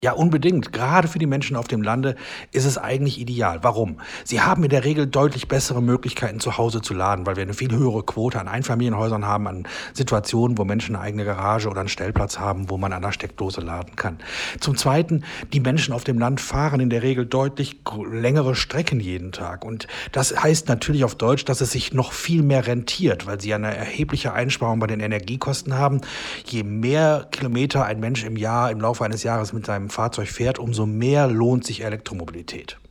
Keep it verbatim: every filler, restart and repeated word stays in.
Ja, unbedingt. Gerade für die Menschen auf dem Lande ist es eigentlich ideal. Warum? Sie haben in der Regel deutlich bessere Möglichkeiten, zu Hause zu laden, weil wir eine viel höhere Quote an Einfamilienhäusern haben, an Situationen, wo Menschen eine eigene Garage oder einen Stellplatz haben, wo man an der Steckdose laden kann. Zum Zweiten, die Menschen auf dem Land fahren in der Regel deutlich gr- längere Strecken jeden Tag. Und das heißt natürlich auf Deutsch, dass es sich noch viel mehr rentiert, weil sie eine erhebliche Einsparung bei den Energiekosten haben. Je mehr Kilometer ein Mensch im Jahr, im Laufe eines Jahres mit seinem Fahrzeug fährt, umso mehr lohnt sich Elektromobilität.